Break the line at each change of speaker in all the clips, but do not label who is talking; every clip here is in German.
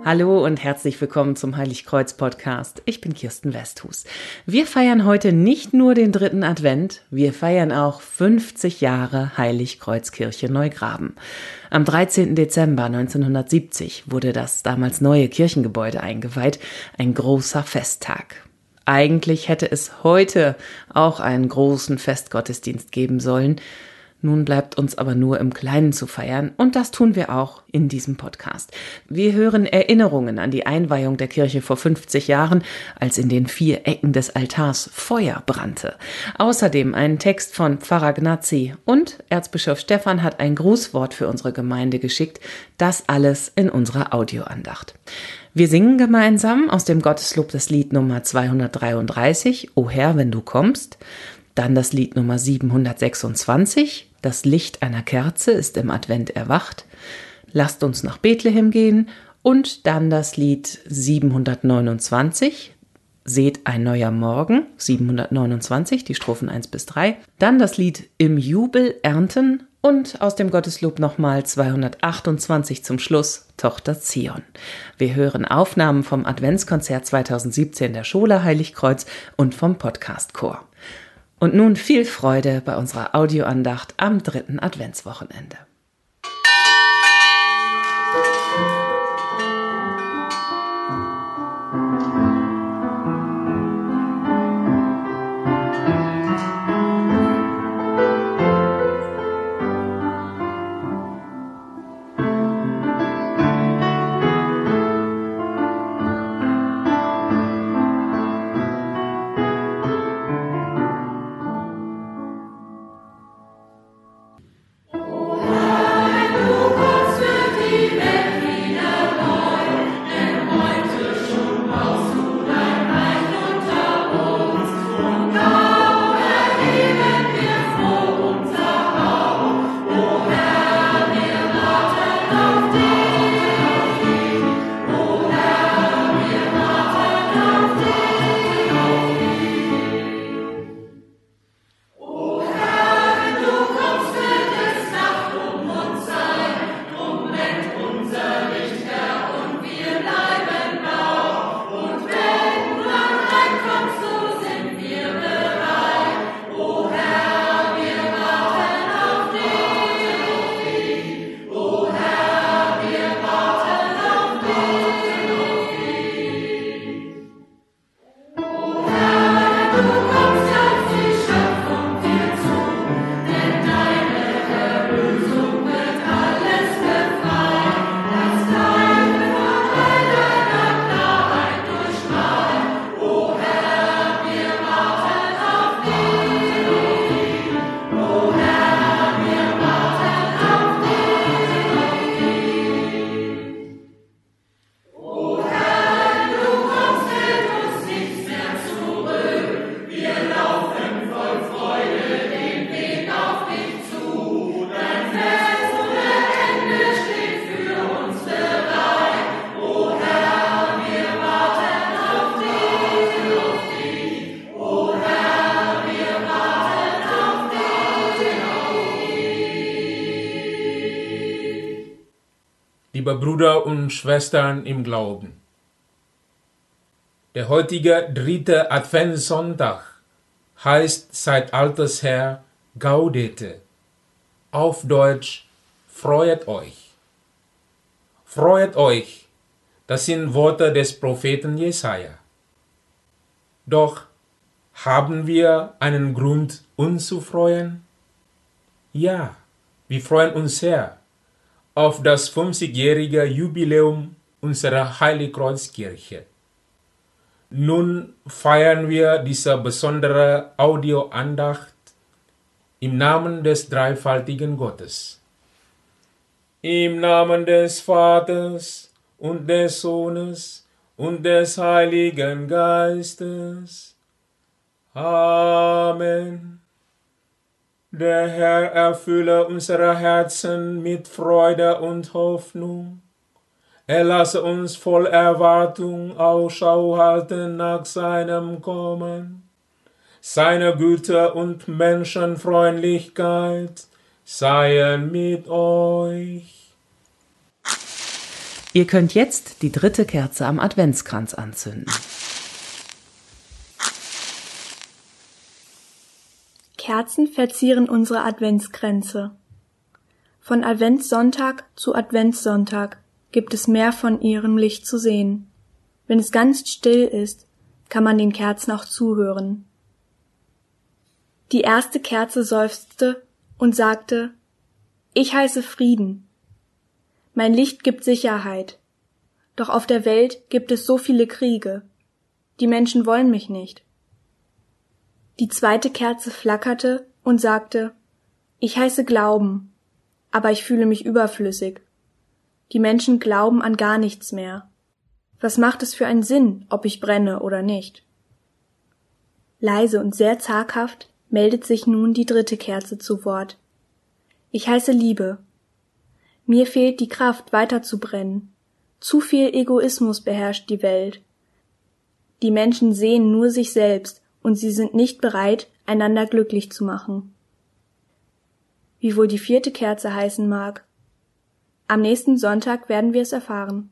Hallo und herzlich willkommen zum Heiligkreuz-Podcast. Ich bin Kirsten Westhus. Wir feiern heute nicht nur den 3. Advent, wir feiern auch 50 Jahre Heiligkreuzkirche Neugraben. Am 13. Dezember 1970 wurde das damals neue Kirchengebäude eingeweiht, ein großer Festtag. Eigentlich hätte es heute auch einen großen Festgottesdienst geben sollen. Nun bleibt uns aber nur im Kleinen zu feiern und das tun wir auch in diesem Podcast. Wir hören Erinnerungen an die Einweihung der Kirche vor 50 Jahren, als in den 4 Ecken des Altars Feuer brannte. Außerdem einen Text von Pfarrer Gnazzi und Erzbischof Stephan hat ein Grußwort für unsere Gemeinde geschickt. Das alles in unserer Audioandacht. Wir singen gemeinsam aus dem Gotteslob das Lied Nummer 233, O Herr, wenn du kommst. Dann das Lied Nummer 726, das Licht einer Kerze ist im Advent erwacht. Lasst uns nach Bethlehem gehen. Und dann das Lied 729, Seht ein neuer Morgen, 729, die Strophen 1 bis 3. Dann das Lied Im Jubel ernten und aus dem Gotteslob nochmal 228 zum Schluss, Tochter Zion. Wir hören Aufnahmen vom Adventskonzert 2017 der Schola Heiligkreuz und vom Podcast-Chor. Und nun viel Freude bei unserer Audioandacht am 3. Adventswochenende.
Liebe Brüder und Schwestern im Glauben. Der heutige 3. Adventssonntag heißt seit alters her Gaudete. Auf Deutsch, freut euch. Freut euch, das sind Worte des Propheten Jesaja. Doch haben wir einen Grund, uns zu freuen? Ja, wir freuen uns sehr auf das 50-jährige Jubiläum unserer Heiligkreuzkirche. Nun feiern wir diese besondere Audioandacht im Namen des dreifaltigen Gottes. Im Namen des Vaters und des Sohnes und des Heiligen Geistes. Amen. Der Herr erfülle unsere Herzen mit Freude und Hoffnung. Er lasse uns voll Erwartung Ausschau halten nach seinem Kommen. Seine Güte und Menschenfreundlichkeit seien mit euch.
Ihr könnt jetzt die 3. Kerze am Adventskranz anzünden.
Kerzen verzieren unsere Adventskränze. Von Adventssonntag zu Adventssonntag gibt es mehr von ihrem Licht zu sehen. Wenn es ganz still ist, kann man den Kerzen auch zuhören. Die erste Kerze seufzte und sagte: Ich heiße Frieden. Mein Licht gibt Sicherheit. Doch auf der Welt gibt es so viele Kriege. Die Menschen wollen mich nicht. Die zweite Kerze flackerte und sagte: Ich heiße Glauben, aber ich fühle mich überflüssig. Die Menschen glauben an gar nichts mehr. Was macht es für einen Sinn, ob ich brenne oder nicht? Leise und sehr zaghaft meldet sich nun die 3. Kerze zu Wort. Ich heiße Liebe. Mir fehlt die Kraft, weiter zu brennen. Zu viel Egoismus beherrscht die Welt. Die Menschen sehen nur sich selbst und sie sind nicht bereit, einander glücklich zu machen. Wie wohl die 4. Kerze heißen mag? Am nächsten Sonntag werden wir es erfahren.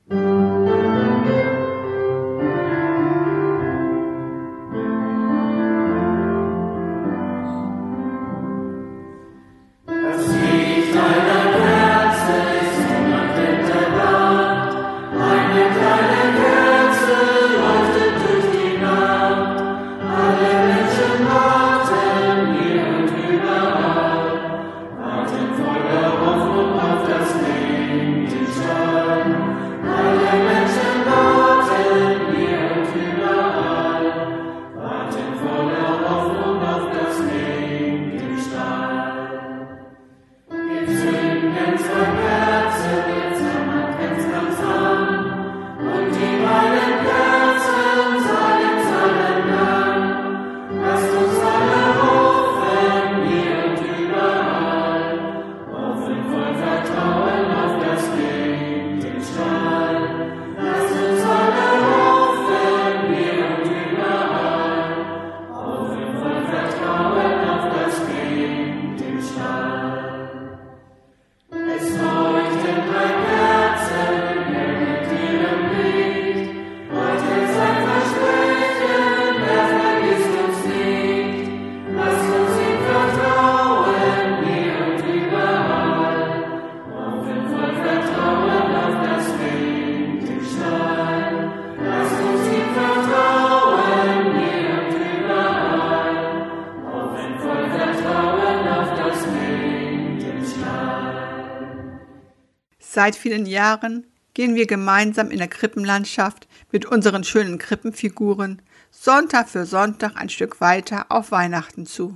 Seit vielen Jahren gehen wir gemeinsam in der Krippenlandschaft mit unseren schönen Krippenfiguren Sonntag für Sonntag ein Stück weiter auf Weihnachten zu.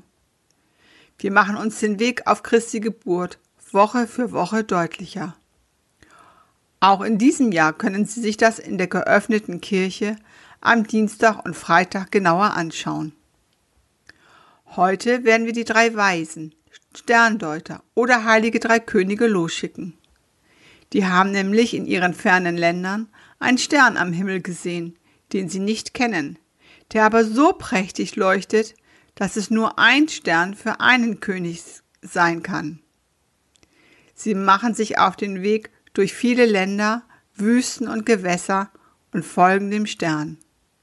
Wir machen uns den Weg auf Christi Geburt Woche für Woche deutlicher. Auch in diesem Jahr können Sie sich das in der geöffneten Kirche am Dienstag und Freitag genauer anschauen. Heute werden wir die 3 Weisen, Sterndeuter oder heilige 3 Könige losschicken. Die haben nämlich in ihren fernen Ländern einen Stern am Himmel gesehen, den sie nicht kennen, der aber so prächtig leuchtet, dass es nur ein Stern für einen König sein kann. Sie machen sich auf den Weg durch viele Länder, Wüsten und Gewässer und folgen dem Stern.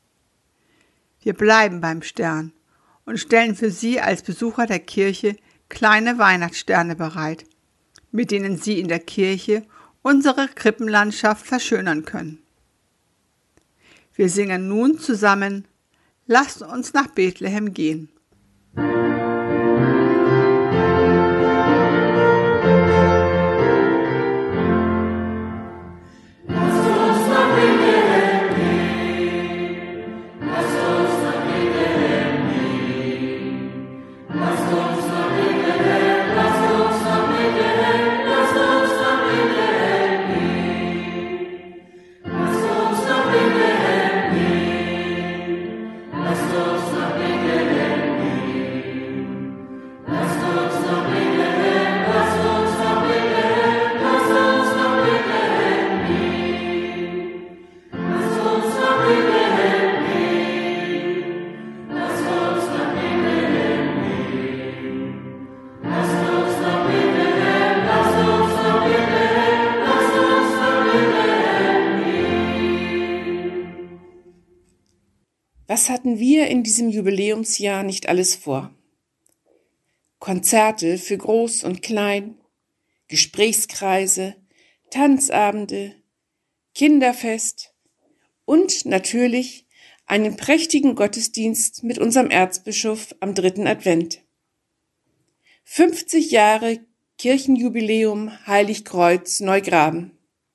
Wir bleiben beim Stern und stellen für Sie als Besucher der Kirche kleine Weihnachtssterne bereit, mit denen Sie in der Kirche unsere Krippenlandschaft verschönern können. Wir singen nun zusammen: Lasst uns nach Bethlehem gehen.
Lasst uns nach Bethlehem Was hatten wir in diesem Jubiläumsjahr nicht alles vor? Konzerte für Groß und Klein, Gesprächskreise, Tanzabende, Kinderfest und natürlich einen prächtigen Gottesdienst mit unserem Erzbischof am 3. Advent. 50 Jahre Kirchenjubiläum Heiligkreuz Neugraben.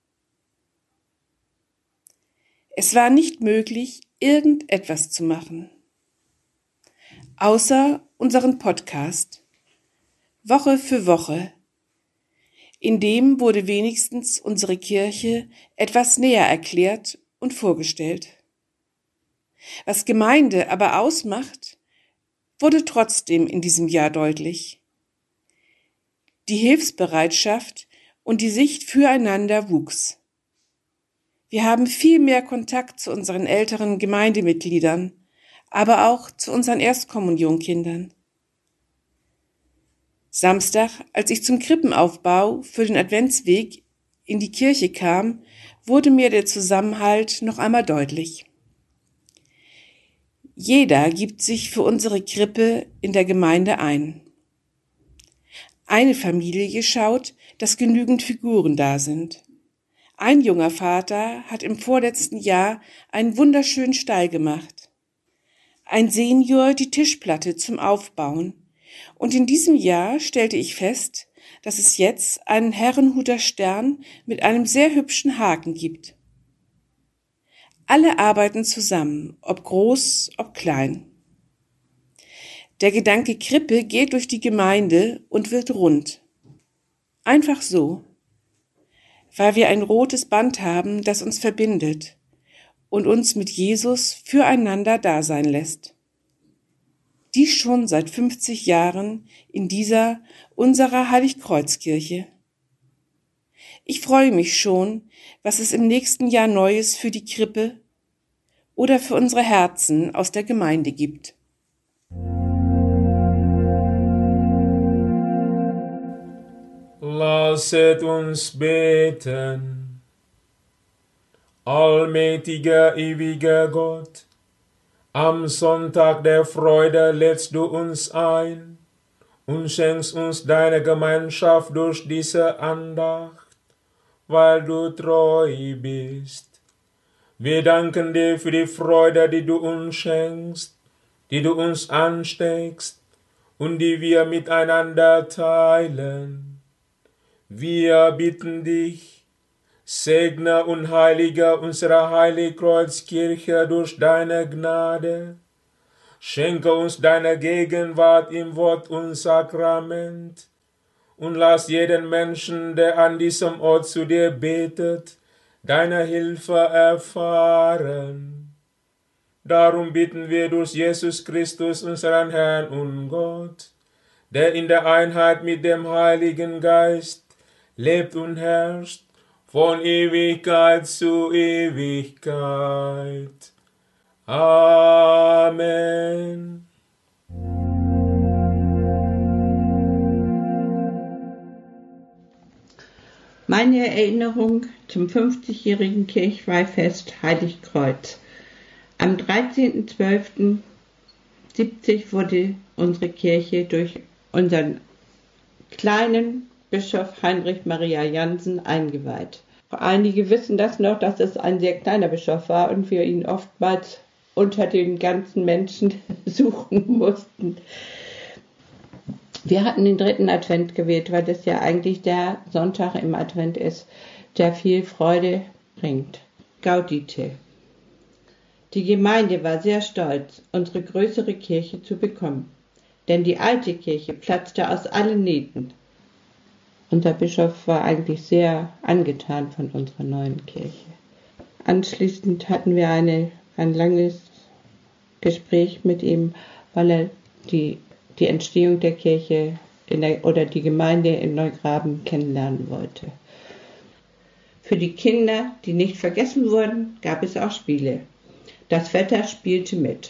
Es war nicht möglich, irgendetwas zu machen, außer unseren Podcast, Woche für Woche. In dem wurde wenigstens unsere Kirche etwas näher erklärt und vorgestellt. Was Gemeinde aber ausmacht, wurde trotzdem in diesem Jahr deutlich. Die Hilfsbereitschaft und die Sicht füreinander wuchs. Wir haben viel mehr Kontakt zu unseren älteren Gemeindemitgliedern, aber auch zu unseren Erstkommunionkindern. Samstag, als ich zum Krippenaufbau für den Adventsweg in die Kirche kam, wurde mir der Zusammenhalt noch einmal deutlich. Jeder gibt sich für unsere Krippe in der Gemeinde ein. Eine Familie schaut, dass genügend Figuren da sind. Ein junger Vater hat im vorletzten Jahr einen wunderschönen Stall gemacht. Ein Senior die Tischplatte zum Aufbauen. Und in diesem Jahr stellte ich fest, dass es jetzt einen Herrenhuter Stern mit einem sehr hübschen Haken gibt. Alle arbeiten zusammen, ob groß, ob klein. Der Gedanke Krippe geht durch die Gemeinde und wird rund. Einfach so, weil wir ein rotes Band haben, das uns verbindet und uns mit Jesus füreinander da sein lässt. Dies schon seit 50 Jahren in dieser unserer Heiligkreuzkirche. Ich freue mich schon, was es im nächsten Jahr Neues für die Krippe oder für unsere Herzen aus der Gemeinde gibt.
Lasset uns beten. Allmächtiger, ewiger Gott, am Sonntag der Freude lädst du uns ein und schenkst uns deine Gemeinschaft durch diese Andacht, weil du treu bist. Wir danken dir für die Freude, die du uns schenkst, die du uns ansteckst und die wir miteinander teilen. Wir bitten dich, segne und heilige unsere Heiligkreuzkirche durch deine Gnade. Schenke uns deine Gegenwart im Wort und Sakrament und lass jeden Menschen, der an diesem Ort zu dir betet, deine Hilfe erfahren. Darum bitten wir durch Jesus Christus, unseren Herrn und Gott, der in der Einheit mit dem Heiligen Geist lebt und herrscht von Ewigkeit zu Ewigkeit. Amen.
Meine Erinnerung zum 50-jährigen Kirchweihfest Heiligkreuz. Am 13.12.70 wurde unsere Kirche durch unseren kleinen Bischof Heinrich Maria Jansen eingeweiht. Einige wissen das noch, dass es ein sehr kleiner Bischof war und wir ihn oftmals unter den ganzen Menschen suchen mussten. Wir hatten den 3. Advent gewählt, weil das ja eigentlich der Sonntag im Advent ist, der viel Freude bringt. Gaudite. Die Gemeinde war sehr stolz, unsere größere Kirche zu bekommen, denn die alte Kirche platzte aus allen Nähten. Unser Bischof war eigentlich sehr angetan von unserer neuen Kirche. Anschließend hatten wir ein langes Gespräch mit ihm, weil er die Entstehung der Kirche oder die Gemeinde in Neugraben kennenlernen wollte. Für die Kinder, die nicht vergessen wurden, gab es auch Spiele. Das Wetter spielte mit.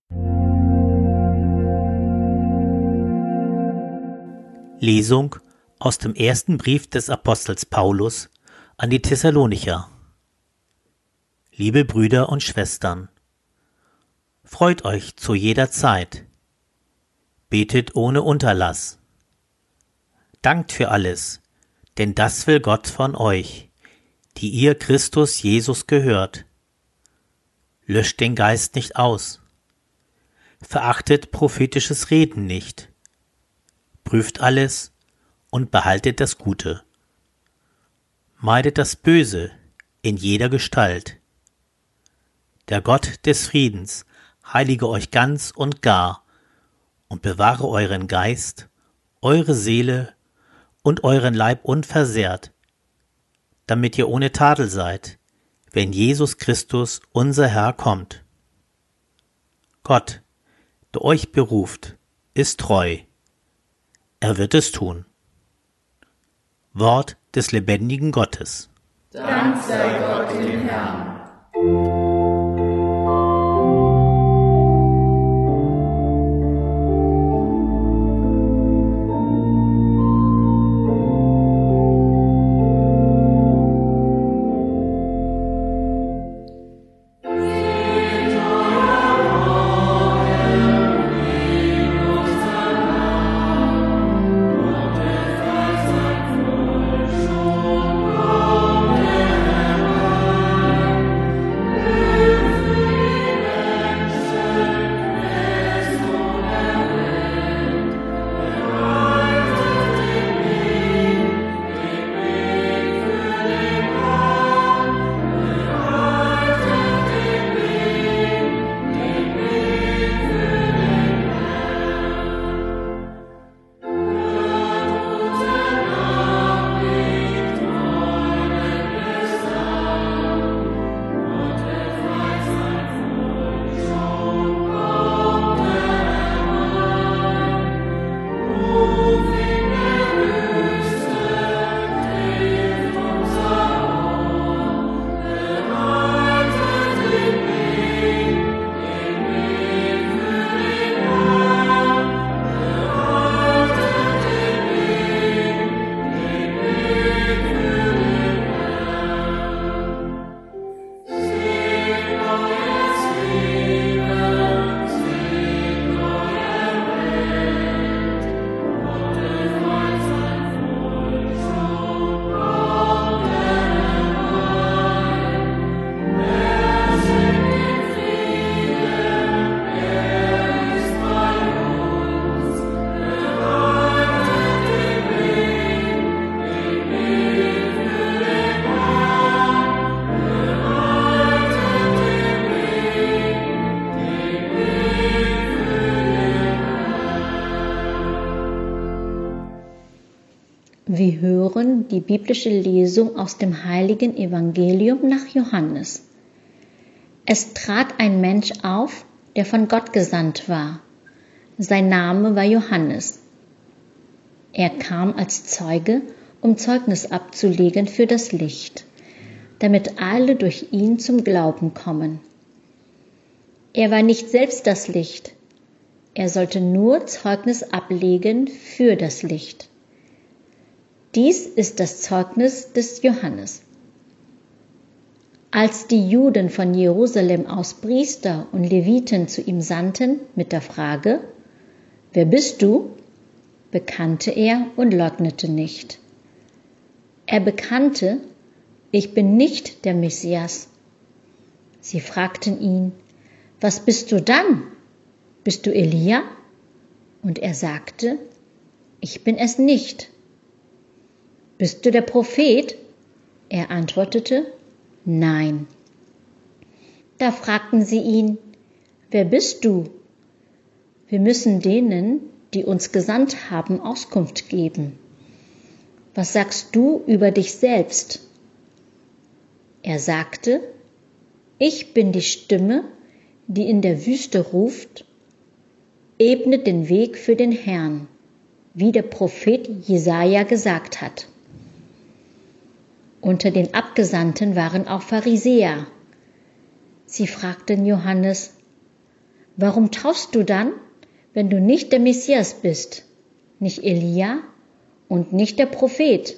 Lesung aus dem ersten Brief des Apostels Paulus an die Thessalonicher. Liebe Brüder und Schwestern, Freut euch zu jeder Zeit. Betet ohne Unterlass. Dankt für alles, denn das will Gott von euch, die ihr Christus Jesus gehört. Löscht den Geist nicht aus. Verachtet prophetisches Reden nicht. Prüft alles und behaltet das Gute. Meidet das Böse in jeder Gestalt. Der Gott des Friedens heilige euch ganz und gar und bewahre euren Geist, eure Seele und euren Leib unversehrt, damit ihr ohne Tadel seid, wenn Jesus Christus, unser Herr, kommt. Gott, der euch beruft, ist treu. Er wird es tun. Wort des lebendigen Gottes.
Dank sei Gott dem Herrn.
Wir hören die biblische Lesung aus dem heiligen Evangelium nach Johannes. Es trat ein Mensch auf, der von Gott gesandt war. Sein Name war Johannes. Er kam als Zeuge, um Zeugnis abzulegen für das Licht, damit alle durch ihn zum Glauben kommen. Er war nicht selbst das Licht, er sollte nur Zeugnis ablegen für das Licht. Dies ist das Zeugnis des Johannes. Als die Juden von Jerusalem aus Priester und Leviten zu ihm sandten mit der Frage, »Wer bist du?«, bekannte er und leugnete nicht. Er bekannte, »Ich bin nicht der Messias.« Sie fragten ihn, »Was bist du dann? Bist du Elia?« Und er sagte, »Ich bin es nicht.« »Bist du der Prophet?« Er antwortete, »Nein.« Da fragten sie ihn, »Wer bist du? Wir müssen denen, die uns gesandt haben, Auskunft geben. Was sagst du über dich selbst?« Er sagte, »Ich bin die Stimme, die in der Wüste ruft, ebnet den Weg für den Herrn, wie der Prophet Jesaja gesagt hat.« Unter den Abgesandten waren auch Pharisäer. Sie fragten Johannes, »Warum taufst du dann, wenn du nicht der Messias bist, nicht Elia und nicht der Prophet?«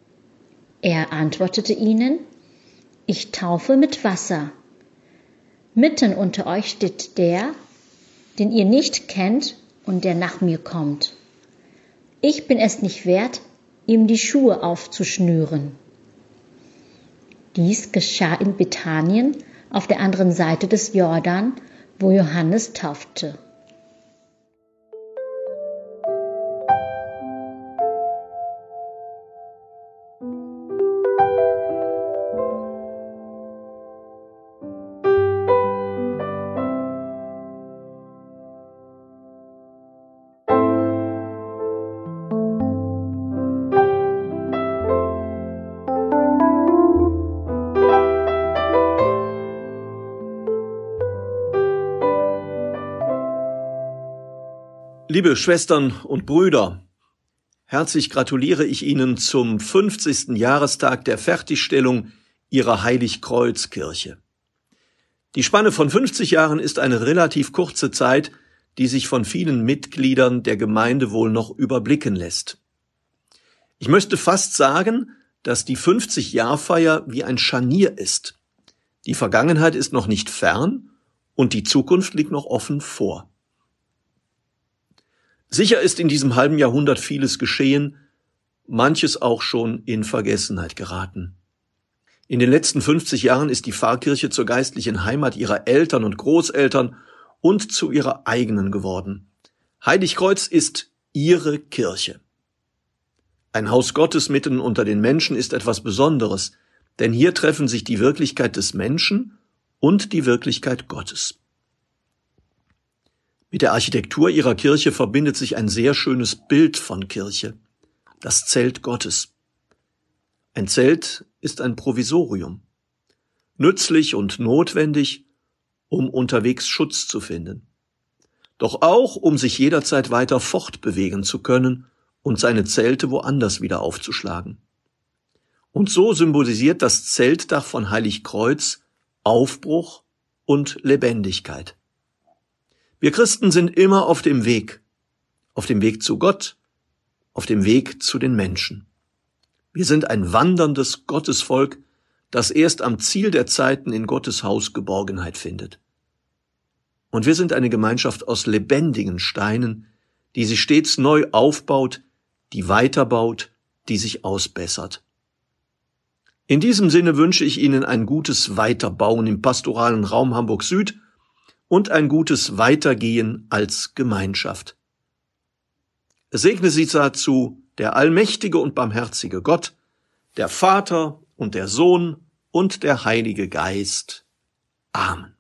Er antwortete ihnen, »Ich taufe mit Wasser. Mitten unter euch steht der, den ihr nicht kennt und der nach mir kommt. Ich bin es nicht wert, ihm die Schuhe aufzuschnüren. Dies geschah in Bethanien auf der anderen Seite des Jordan, wo Johannes taufte.
Liebe Schwestern und Brüder, herzlich gratuliere ich Ihnen zum 50. Jahrestag der Fertigstellung Ihrer Heiligkreuzkirche. Die Spanne von 50 Jahren ist eine relativ kurze Zeit, die sich von vielen Mitgliedern der Gemeinde wohl noch überblicken lässt. Ich möchte fast sagen, dass die 50-Jahr-Feier wie ein Scharnier ist. Die Vergangenheit ist noch nicht fern und die Zukunft liegt noch offen vor. Sicher ist in diesem halben Jahrhundert vieles geschehen, manches auch schon in Vergessenheit geraten. In den letzten 50 Jahren ist die Pfarrkirche zur geistlichen Heimat ihrer Eltern und Großeltern und zu ihrer eigenen geworden. Heiligkreuz ist ihre Kirche. Ein Haus Gottes mitten unter den Menschen ist etwas Besonderes, denn hier treffen sich die Wirklichkeit des Menschen und die Wirklichkeit Gottes. Mit der Architektur ihrer Kirche verbindet sich ein sehr schönes Bild von Kirche, das Zelt Gottes. Ein Zelt ist ein Provisorium, nützlich und notwendig, um unterwegs Schutz zu finden, doch auch, um sich jederzeit weiter fortbewegen zu können und seine Zelte woanders wieder aufzuschlagen. Und so symbolisiert das Zeltdach von Heiligkreuz Aufbruch und Lebendigkeit. Wir Christen sind immer auf dem Weg zu Gott, auf dem Weg zu den Menschen. Wir sind ein wanderndes Gottesvolk, das erst am Ziel der Zeiten in Gottes Haus Geborgenheit findet. Und wir sind eine Gemeinschaft aus lebendigen Steinen, die sich stets neu aufbaut, die weiterbaut, die sich ausbessert. In diesem Sinne wünsche ich Ihnen ein gutes Weiterbauen im pastoralen Raum Hamburg Süd und ein gutes Weitergehen als Gemeinschaft. Es segne Sie dazu der allmächtige und barmherzige Gott, der Vater und der Sohn und der Heilige Geist. Amen.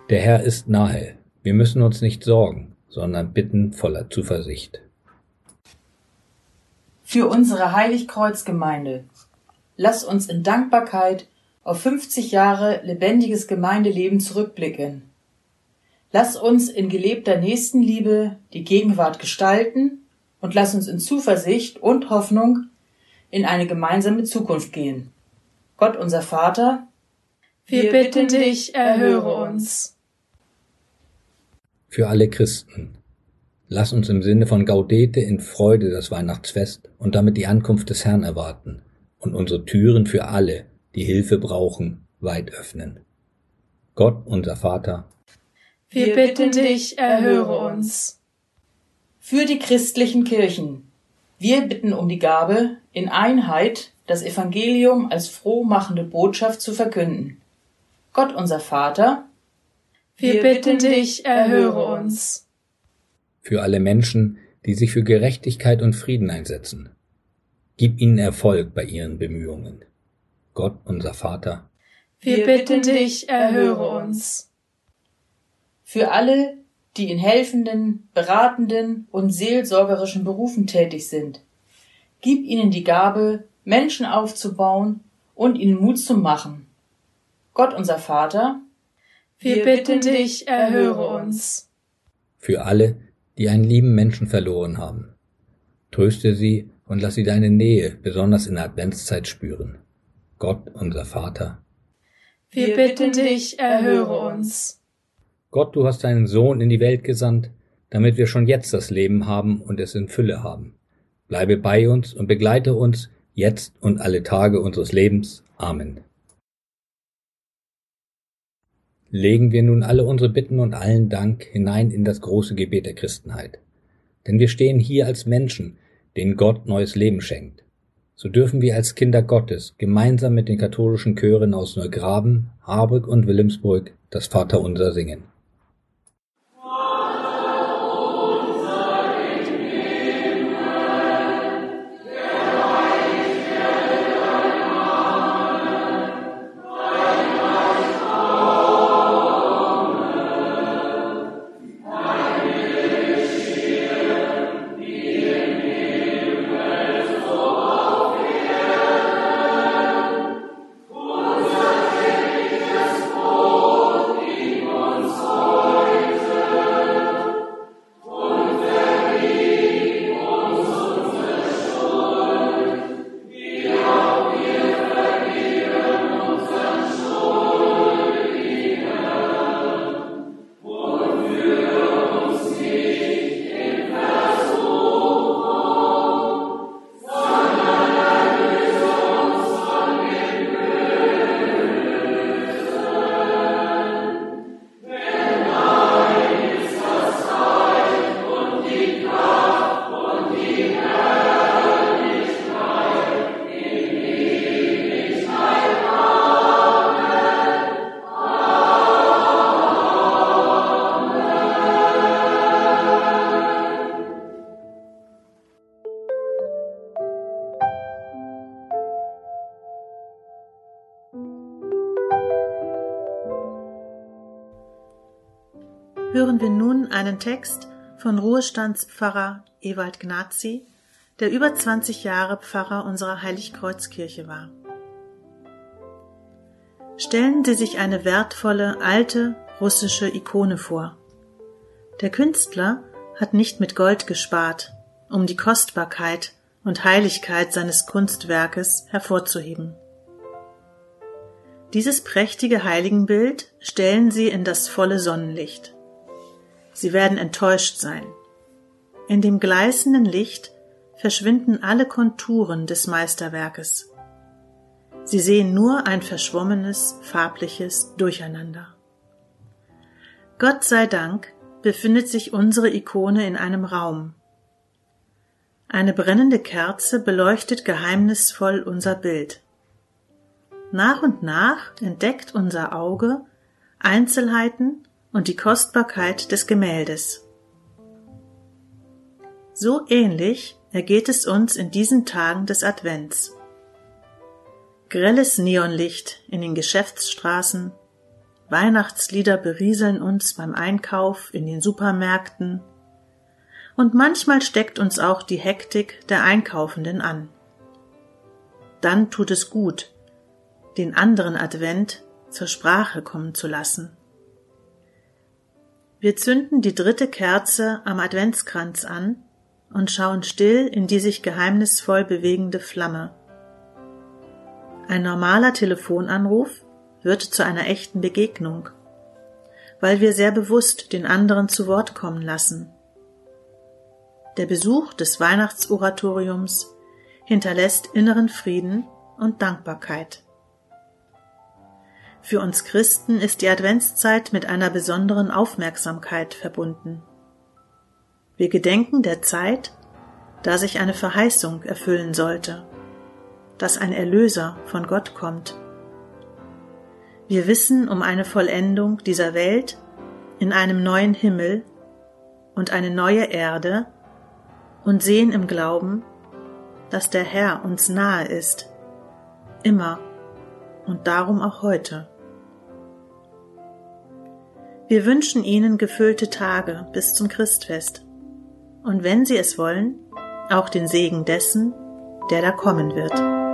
Der Herr ist nahe. Wir müssen uns nicht sorgen, sondern bitten voller Zuversicht.
Für unsere Heiligkreuzgemeinde. Lass uns in Dankbarkeit auf 50 Jahre lebendiges Gemeindeleben zurückblicken. Lass uns in gelebter Nächstenliebe die Gegenwart gestalten und lass uns in Zuversicht und Hoffnung in eine gemeinsame Zukunft gehen. Gott, unser Vater,
wir bitten dich, erhöre uns.
Für alle Christen. Lass uns im Sinne von Gaudete in Freude das Weihnachtsfest und damit die Ankunft des Herrn erwarten und unsere Türen für alle, die Hilfe brauchen, weit öffnen. Gott, unser Vater,
wir bitten dich, erhöre uns.
Für die christlichen Kirchen. Wir bitten um die Gabe, in Einheit das Evangelium als frohmachende Botschaft zu verkünden. Gott, unser Vater,
wir bitten dich, erhöre uns.
Für alle Menschen, die sich für Gerechtigkeit und Frieden einsetzen. Gib ihnen Erfolg bei ihren Bemühungen. Gott, unser Vater,
wir bitten dich, erhöre uns.
Für alle, die in helfenden, beratenden und seelsorgerischen Berufen tätig sind. Gib ihnen die Gabe, Menschen aufzubauen und ihnen Mut zu machen. Gott, unser Vater,
wir bitten dich, erhöre uns.
Für alle, die einen lieben Menschen verloren haben. Tröste sie und lass sie deine Nähe besonders in der Adventszeit spüren. Gott, unser Vater,
wir bitten dich, erhöre uns.
Gott, du hast deinen Sohn in die Welt gesandt, damit wir schon jetzt das Leben haben und es in Fülle haben. Bleibe bei uns und begleite uns jetzt und alle Tage unseres Lebens. Amen. Legen wir nun alle unsere Bitten und allen Dank hinein in das große Gebet der Christenheit. Denn wir stehen hier als Menschen, denen Gott neues Leben schenkt. So dürfen wir als Kinder Gottes gemeinsam mit den katholischen Chören aus Neugraben, Harburg und Wilhelmsburg das Vaterunser singen.
Hören wir nun einen Text von Ruhestandspfarrer Ewald Gnazi, der über 20 Jahre Pfarrer unserer Heiligkreuzkirche war. Stellen Sie sich eine wertvolle, alte, russische Ikone vor. Der Künstler hat nicht mit Gold gespart, um die Kostbarkeit und Heiligkeit seines Kunstwerkes hervorzuheben. Dieses prächtige Heiligenbild stellen Sie in das volle Sonnenlicht. Sie werden enttäuscht sein. In dem gleißenden Licht verschwinden alle Konturen des Meisterwerkes. Sie sehen nur ein verschwommenes, farbliches Durcheinander. Gott sei Dank befindet sich unsere Ikone in einem Raum. Eine brennende Kerze beleuchtet geheimnisvoll unser Bild. Nach und nach entdeckt unser Auge Einzelheiten und die Kostbarkeit des Gemäldes. So ähnlich ergeht es uns in diesen Tagen des Advents. Grelles Neonlicht in den Geschäftsstraßen, Weihnachtslieder berieseln uns beim Einkauf in den Supermärkten und manchmal steckt uns auch die Hektik der Einkaufenden an. Dann tut es gut, den anderen Advent zur Sprache kommen zu lassen. Wir zünden die 3. Kerze am Adventskranz an und schauen still in die sich geheimnisvoll bewegende Flamme. Ein normaler Telefonanruf wird zu einer echten Begegnung, weil wir sehr bewusst den anderen zu Wort kommen lassen. Der Besuch des Weihnachtsoratoriums hinterlässt inneren Frieden und Dankbarkeit. Für uns Christen ist die Adventszeit mit einer besonderen Aufmerksamkeit verbunden. Wir gedenken der Zeit, da sich eine Verheißung erfüllen sollte, dass ein Erlöser von Gott kommt. Wir wissen um eine Vollendung dieser Welt in einem neuen Himmel und eine neue Erde und sehen im Glauben, dass der Herr uns nahe ist, immer und darum auch heute. Wir wünschen Ihnen gefüllte Tage bis zum Christfest und wenn Sie es wollen, auch den Segen dessen, der da kommen wird.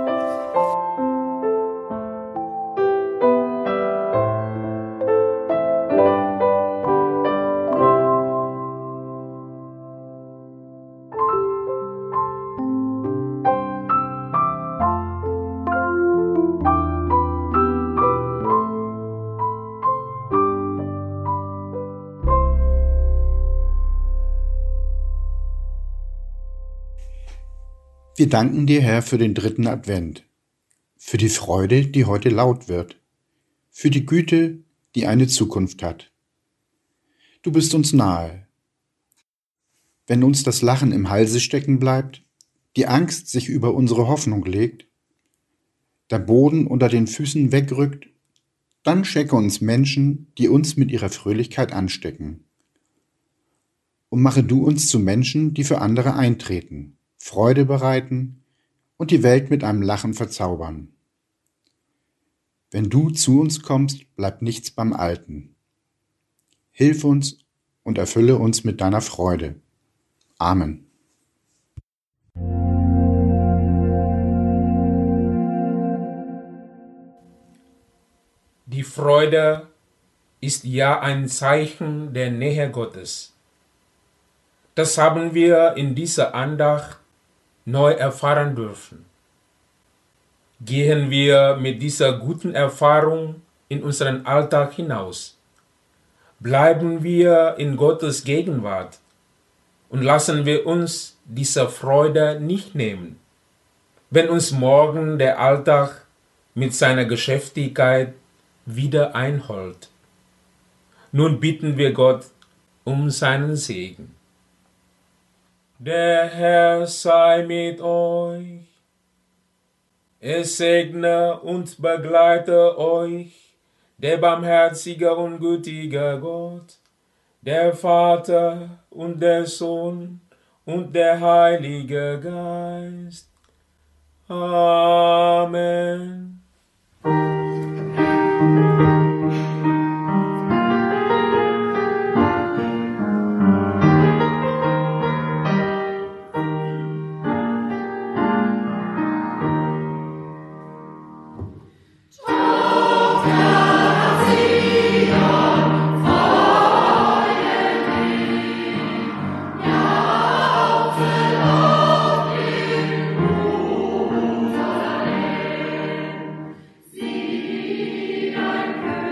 Wir danken dir, Herr, für den 3. Advent, für die Freude, die heute laut wird, für die Güte, die eine Zukunft hat. Du bist uns nahe. Wenn uns das Lachen im Halse stecken bleibt, die Angst sich über unsere Hoffnung legt, der Boden unter den Füßen wegrückt, dann schenke uns Menschen, die uns mit ihrer Fröhlichkeit anstecken. Und mache du uns zu Menschen, die für andere eintreten, Freude bereiten und die Welt mit einem Lachen verzaubern. Wenn du zu uns kommst, bleibt nichts beim Alten. Hilf uns und erfülle uns mit deiner Freude. Amen.
Die Freude ist ja ein Zeichen der Nähe Gottes. Das haben wir in dieser Andacht neu erfahren dürfen. Gehen wir mit dieser guten Erfahrung in unseren Alltag hinaus. Bleiben wir in Gottes Gegenwart und lassen wir uns dieser Freude nicht nehmen, wenn uns morgen der Alltag mit seiner Geschäftigkeit wieder einholt. Nun bitten wir Gott um seinen Segen. Der Herr sei mit euch. Es segne und begleite euch, der barmherzige und gütige Gott, der Vater und der Sohn und der Heilige Geist. Amen.
Ein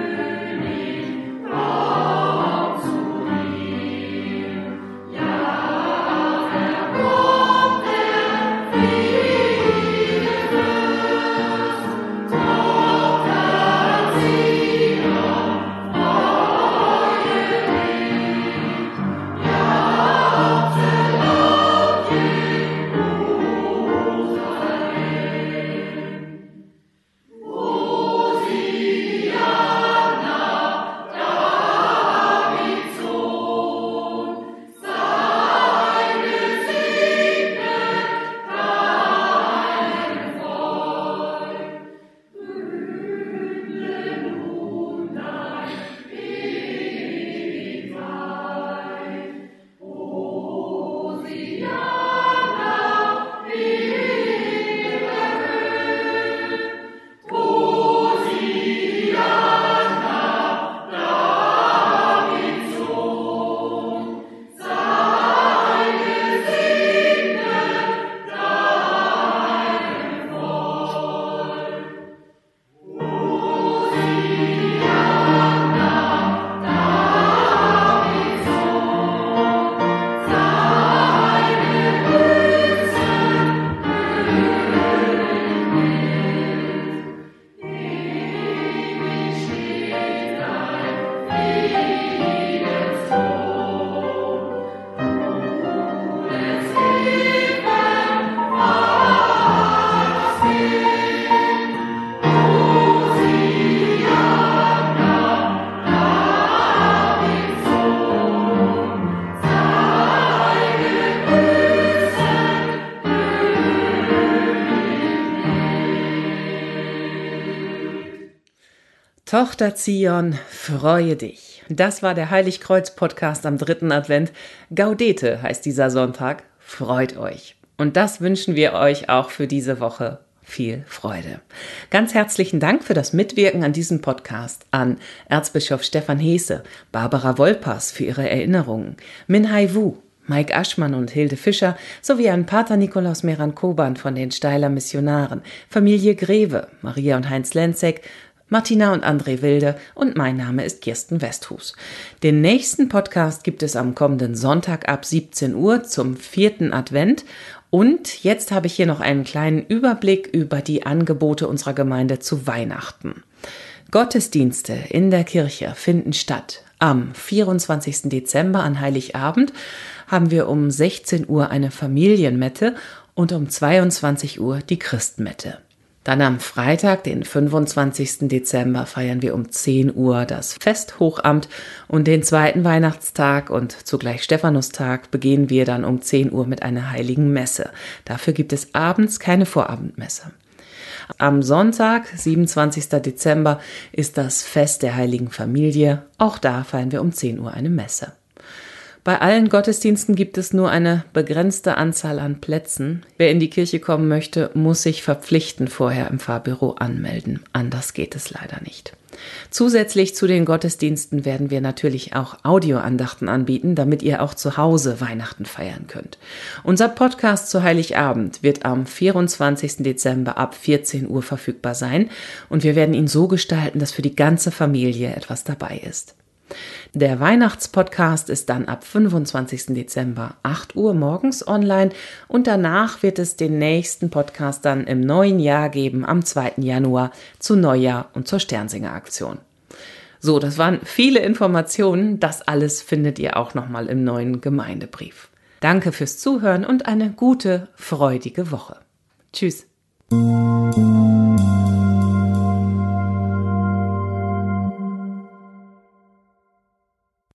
Tochter Zion, freue dich. Das war der Heiligkreuz-Podcast am 3. Advent. Gaudete heißt dieser Sonntag. Freut euch. Und das wünschen wir euch auch für diese Woche. Viel Freude. Ganz herzlichen Dank für das Mitwirken an diesem Podcast an Erzbischof Stefan Heese, Barbara Wolpers für ihre Erinnerungen, Minhai Wu, Mike Aschmann und Hilde Fischer sowie an Pater Nikolaus Meran-Koban von den Steiler Missionaren, Familie Greve, Maria und Heinz Lenzek, Martina und André Wilde und mein Name ist Kirsten Westhus. Den nächsten Podcast gibt es am kommenden Sonntag ab 17 Uhr zum 4. Advent. Und jetzt habe ich hier noch einen kleinen Überblick über die Angebote unserer Gemeinde zu Weihnachten. Gottesdienste in der Kirche finden statt. Am 24. Dezember an Heiligabend haben wir um 16 Uhr eine Familienmette und um 22 Uhr die Christmette. Dann am Freitag, den 25. Dezember, feiern wir um 10 Uhr das Festhochamt und den zweiten Weihnachtstag und zugleich Stephanustag begehen wir dann um 10 Uhr mit einer heiligen Messe. Dafür gibt es abends keine Vorabendmesse. Am Sonntag, 27. Dezember, ist das Fest der Heiligen Familie. Auch da feiern wir um 10 Uhr eine Messe. Bei allen Gottesdiensten gibt es nur eine begrenzte Anzahl an Plätzen. Wer in die Kirche kommen möchte, muss sich verpflichtend vorher im Pfarrbüro anmelden. Anders geht es leider nicht. Zusätzlich zu den Gottesdiensten werden wir natürlich auch Audioandachten anbieten, damit ihr auch zu Hause Weihnachten feiern könnt. Unser Podcast zu Heiligabend wird am 24. Dezember ab 14 Uhr verfügbar sein und wir werden ihn so gestalten, dass für die ganze Familie etwas dabei ist. Der Weihnachtspodcast ist dann ab 25. Dezember 8 Uhr morgens online und danach wird es den nächsten Podcast dann im neuen Jahr geben, am 2. Januar zu Neujahr und zur Sternsinger-Aktion. So, das waren viele Informationen. Das alles findet ihr auch nochmal im neuen Gemeindebrief. Danke fürs Zuhören und eine gute, freudige Woche. Tschüss.